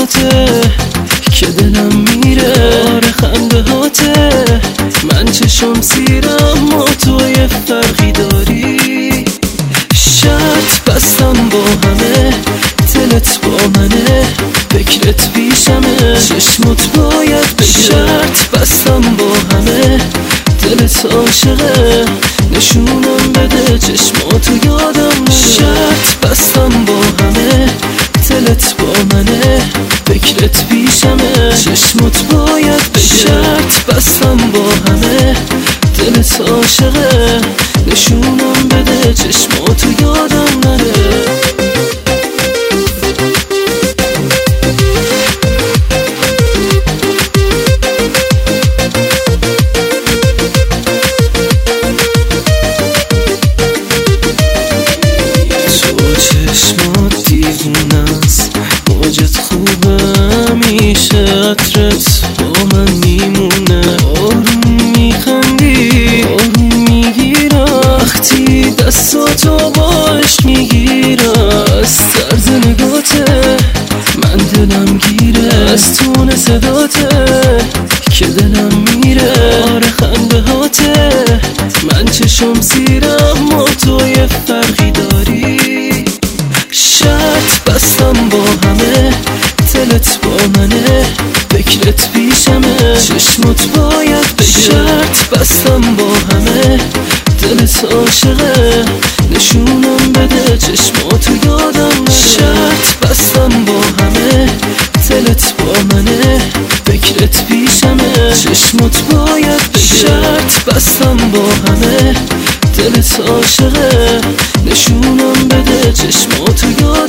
هاته که دلم میره. آره خنده هاته من چشم سیرم ما توی فرقی داری. شرط بستم با همه دلت با منه فکرت پیشمه چشمت باید بگه. شرط بستم با همه دلت عاشقه نشونم بده چشماتو یادم نره. شرط بستم با همه دلت با منه فکرت پیشمه چشمت باید بگه. شرط بستم با همه دلت عاشقه نشونم بده چشماتو یادم نره. چشمات دیوونست موجت خوبه همیشه عطرت با من میمونه. آروم میخندی آروم میگیرم وقتی دستاتو باش میگیرم. از طرز نگاته من دلم گیره از تون صداته که دلم میره. آره خنده هاته من چشم سیرم ما توی فرقی داری. شرط بستم با همه دلت با منه فکرت پیشمه چشمت باید بگه. شرط بستم با همه دلت عاشقه نشونم بده چشماتو یادم نره. شرط بستم با همه دلت با منه فکرت پیشمه چشمت باید بگه. شرط بستم با همه دلت عاشقه نشونم بده چشماتو یادم